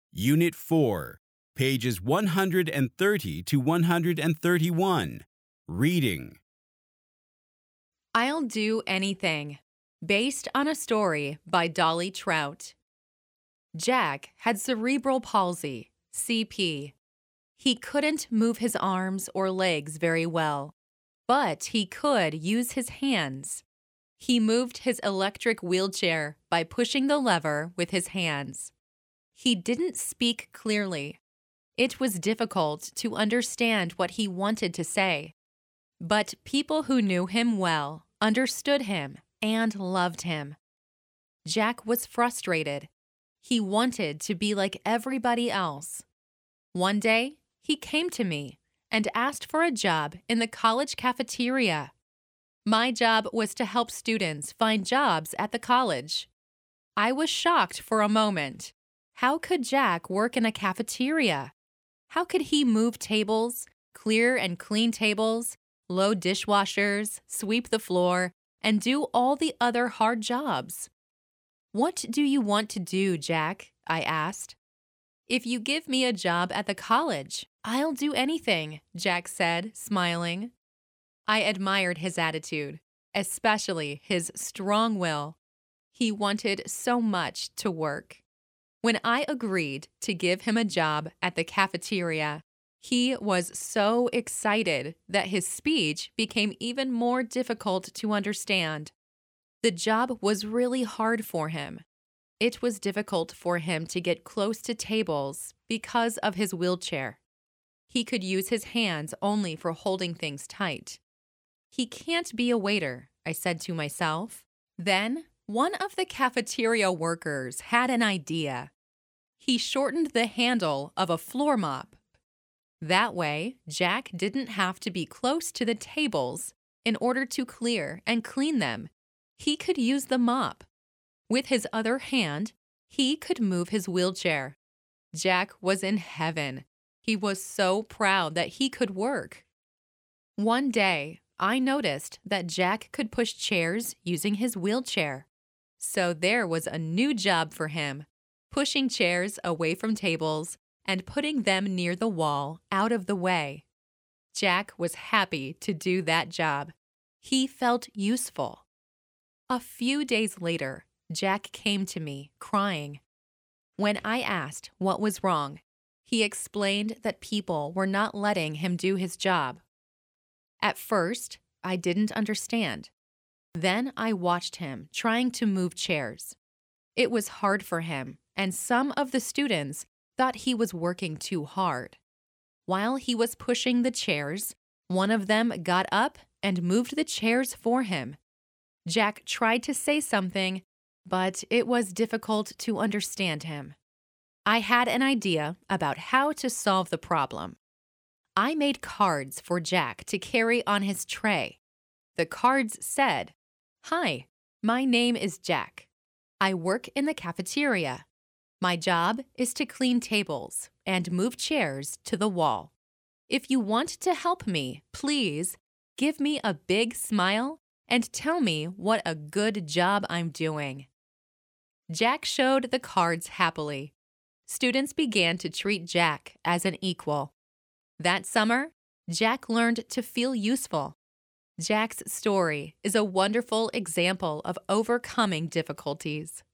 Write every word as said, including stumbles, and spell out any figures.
Unit four, pages one hundred thirty to one hundred thirty-one. Reading. I'll Do Anything, based on a story by Dolly Trout. Jack had cerebral palsy, C P. He couldn't move his arms or legs very well, but he could use his hands. He moved his electric wheelchair by pushing the lever with his hands. He didn't speak clearly. It was difficult to understand what he wanted to say. But people who knew him well understood him and loved him. Jack was frustrated. He wanted to be like everybody else. One day, he came to me and asked for a job in the college cafeteria. My job was to help students find jobs at the college. I was shocked for a moment. How could Jack work in a cafeteria? How could he move tables, clear and clean tables, load dishwashers, sweep the floor, and do all the other hard jobs? "What do you want to do, Jack?" I asked. "If you give me a job at the college, I'll do anything," Jack said, smiling. I admired his attitude, especially his strong will. He wanted so much to work. When I agreed to give him a job at the cafeteria, he was so excited that his speech became even more difficult to understand. The job was really hard for him. It was difficult for him to get close to tables because of his wheelchair. He could use his hands only for holding things tight. He can't be a waiter, I said to myself. Then, one of the cafeteria workers had an idea. He shortened the handle of a floor mop. That way, Jack didn't have to be close to the tables in order to clear and clean them. He could use the mop. With his other hand, he could move his wheelchair. Jack was in heaven. He was so proud that he could work. One day, I noticed that Jack could push chairs using his wheelchair. So there was a new job for him, pushing chairs away from tables and putting them near the wall out of the way. Jack was happy to do that job. He felt useful. A few days later, Jack came to me, crying. When I asked what was wrong, he explained that people were not letting him do his job. At first, I didn't understand. Then I watched him trying to move chairs. It was hard for him, and some of the students thought he was working too hard. While he was pushing the chairs, one of them got up and moved the chairs for him. Jack tried to say something, but it was difficult to understand him. I had an idea about how to solve the problem. I made cards for Jack to carry on his tray. The cards said, "Hi, my name is Jack. I work in the cafeteria. My job is to clean tables and move chairs to the wall. If you want to help me, please give me a big smile and tell me what a good job I'm doing." Jack showed the cards happily. Students began to treat Jack as an equal. That summer, Jack learned to feel useful. Jack's story is a wonderful example of overcoming difficulties.